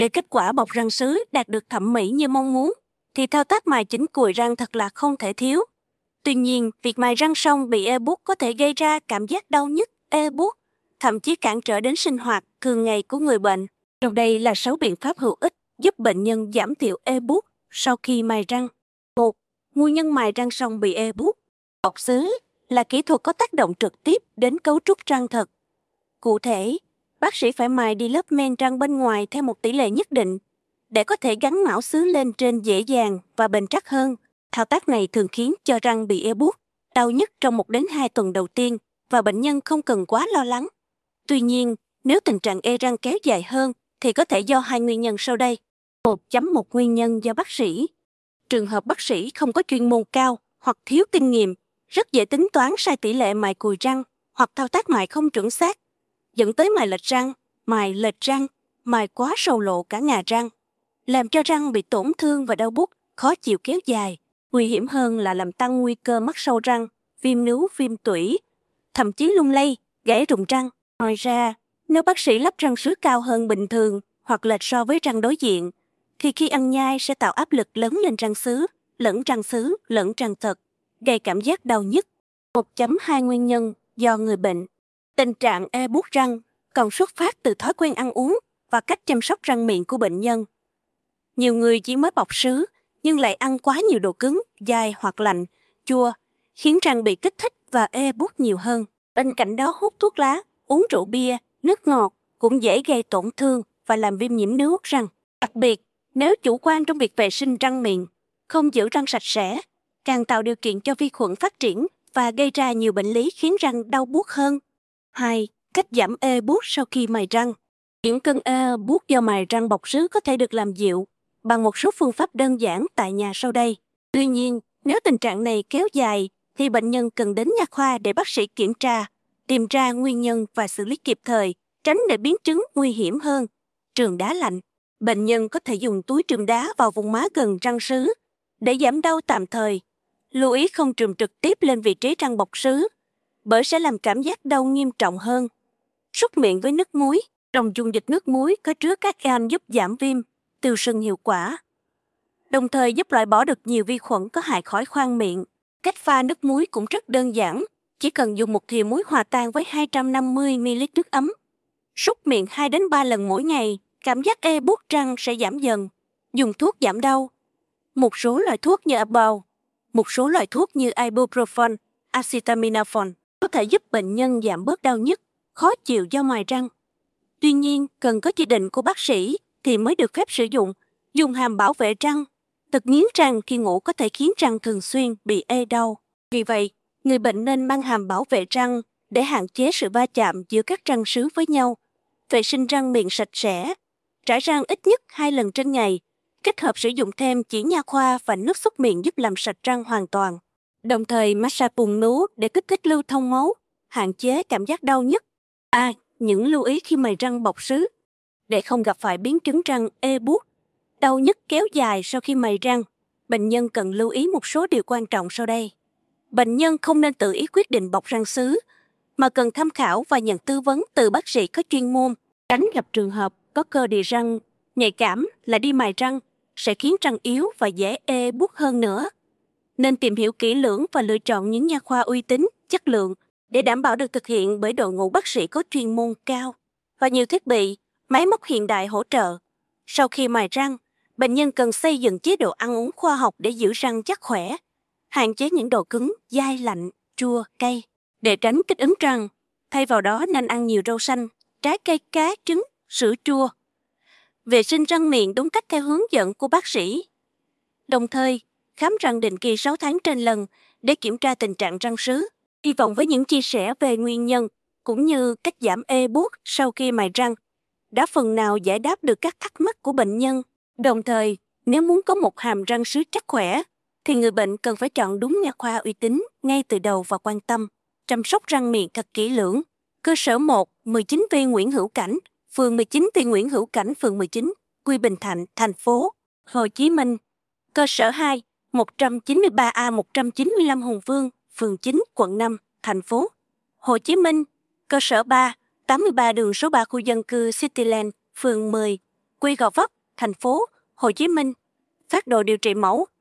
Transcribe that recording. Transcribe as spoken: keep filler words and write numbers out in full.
Để kết quả bọc răng sứ đạt được thẩm mỹ như mong muốn, thì thao tác mài chỉnh cùi răng thật là không thể thiếu. Tuy nhiên, việc mài răng xong bị ê buốt có thể gây ra cảm giác đau nhức, ê buốt, thậm chí cản trở đến sinh hoạt thường ngày của người bệnh. Trong đây là sáu biện pháp hữu ích giúp bệnh nhân giảm thiểu ê buốt sau khi mài răng. một. Nguyên nhân mài răng xong bị ê buốt. Bọc sứ là kỹ thuật có tác động trực tiếp đến cấu trúc răng thật. Cụ thể, bác sĩ phải mài đi lớp men răng bên ngoài theo một tỷ lệ nhất định để có thể gắn mão sứ lên trên dễ dàng và bền chắc hơn. Thao tác này thường khiến cho răng bị ê buốt, đau nhức trong một đến hai tuần đầu tiên và bệnh nhân không cần quá lo lắng. Tuy nhiên, nếu tình trạng ê răng kéo dài hơn thì có thể do hai nguyên nhân sau đây. một. Một nguyên nhân do bác sĩ. Trường hợp bác sĩ không có chuyên môn cao hoặc thiếu kinh nghiệm, rất dễ tính toán sai tỷ lệ mài cùi răng hoặc thao tác mài không chuẩn xác, dẫn tới mài lệch răng, mài lệch răng, mài quá sâu lộ cả ngà răng, làm cho răng bị tổn thương và đau buốt, khó chịu kéo dài. Nguy hiểm hơn là làm tăng nguy cơ mắc sâu răng, viêm nướu, viêm tủy, thậm chí lung lay, gãy rụng răng. Ngoài ra, nếu bác sĩ lắp răng sứ cao hơn bình thường hoặc lệch so với răng đối diện, thì khi ăn nhai sẽ tạo áp lực lớn lên răng sứ, lẫn răng sứ, lẫn răng thật, gây cảm giác đau nhức. một. Hai nguyên nhân do người bệnh. Tình trạng ê buốt răng còn xuất phát từ thói quen ăn uống và cách chăm sóc răng miệng của bệnh nhân. Nhiều người chỉ mới bọc sứ nhưng lại ăn quá nhiều đồ cứng, dai hoặc lạnh, chua, khiến răng bị kích thích và ê buốt nhiều hơn. Bên cạnh đó, hút thuốc lá, uống rượu bia, nước ngọt cũng dễ gây tổn thương và làm viêm nhiễm nướu răng. Đặc biệt, nếu chủ quan trong việc vệ sinh răng miệng, không giữ răng sạch sẽ, càng tạo điều kiện cho vi khuẩn phát triển và gây ra nhiều bệnh lý khiến răng đau buốt hơn. hai. Cách giảm ê buốt sau khi mài răng. Những cơn ê buốt do mài răng bọc sứ có thể được làm dịu bằng một số phương pháp đơn giản tại nhà sau đây. Tuy nhiên, nếu tình trạng này kéo dài, thì bệnh nhân cần đến nha khoa để bác sĩ kiểm tra, tìm ra nguyên nhân và xử lý kịp thời, tránh để biến chứng nguy hiểm hơn. Trườn đá lạnh. Bệnh nhân có thể dùng túi trườm đá vào vùng má gần răng sứ để giảm đau tạm thời. Lưu ý không trườm trực tiếp lên vị trí răng bọc sứ, bởi sẽ làm cảm giác đau nghiêm trọng hơn. Súc miệng với nước muối. Trong dung dịch nước muối có chứa các gan giúp giảm viêm, tiêu sưng hiệu quả, đồng thời giúp loại bỏ được nhiều vi khuẩn có hại khỏi khoang miệng. Cách pha nước muối cũng rất đơn giản, chỉ cần dùng một thìa muối hòa tan với hai trăm năm mươi mi li lít nước ấm. Súc miệng hai đến ba lần mỗi ngày, cảm giác ê buốt răng sẽ giảm dần. Dùng thuốc giảm đau. Một số loại thuốc như Advil, một số loại thuốc như Ibuprofen, Acetaminophen có thể giúp bệnh nhân giảm bớt đau nhức, khó chịu do mài răng. Tuy nhiên, cần có chỉ định của bác sĩ thì mới được phép sử dụng. Dùng hàm bảo vệ răng. Tật nghiến răng khi ngủ có thể khiến răng thường xuyên bị ê đau. Vì vậy, người bệnh nên mang hàm bảo vệ răng để hạn chế sự va chạm giữa các răng sứ với nhau. Vệ sinh răng miệng sạch sẽ. Trải răng ít nhất hai lần trên ngày. Kết hợp sử dụng thêm chỉ nha khoa và nước súc miệng giúp làm sạch răng hoàn toàn. Đồng thời massage vùng nướu để kích thích lưu thông máu, hạn chế cảm giác đau nhức. À, những lưu ý khi mài răng bọc sứ. Để không gặp phải biến chứng răng ê buốt, đau nhức kéo dài sau khi mài răng, bệnh nhân cần lưu ý một số điều quan trọng sau đây. Bệnh nhân không nên tự ý quyết định bọc răng sứ, mà cần tham khảo và nhận tư vấn từ bác sĩ có chuyên môn. Tránh gặp trường hợp có cơ địa răng nhạy cảm là đi mài răng sẽ khiến răng yếu và dễ ê buốt hơn nữa. Nên tìm hiểu kỹ lưỡng và lựa chọn những nha khoa uy tín, chất lượng để đảm bảo được thực hiện bởi đội ngũ bác sĩ có chuyên môn cao và nhiều thiết bị, máy móc hiện đại hỗ trợ. Sau khi mài răng, bệnh nhân cần xây dựng chế độ ăn uống khoa học để giữ răng chắc khỏe, hạn chế những đồ cứng, dai, lạnh, chua, cay. Để tránh kích ứng răng, thay vào đó nên ăn nhiều rau xanh, trái cây, cá, trứng, sữa chua. Vệ sinh răng miệng đúng cách theo hướng dẫn của bác sĩ. Đồng thời, khám răng định kỳ sáu tháng trên lần để kiểm tra tình trạng răng sứ. Hy vọng với những chia sẻ về nguyên nhân cũng như cách giảm ê buốt sau khi mài răng đã phần nào giải đáp được các thắc mắc của bệnh nhân. Đồng thời, nếu muốn có một hàm răng sứ chắc khỏe, thì người bệnh cần phải chọn đúng nha khoa uy tín ngay từ đầu và quan tâm chăm sóc răng miệng thật kỹ lưỡng. Cơ sở một, mười chín V Nguyễn Hữu Cảnh, phường mười chín T Nguyễn Hữu Cảnh, phường mười chín, Quy Bình Thạnh, thành phố Hồ Chí Minh. Cơ sở hai, một trăm chín mươi ba A một trăm chín mươi lăm Hùng Vương, phường chín, quận năm, thành phố Hồ Chí Minh. Cơ sở ba, tám mươi ba đường số ba khu dân cư Cityland, phường mười, Quy Gò Vấp, thành phố Hồ Chí Minh. Phác đồ điều trị mẫu: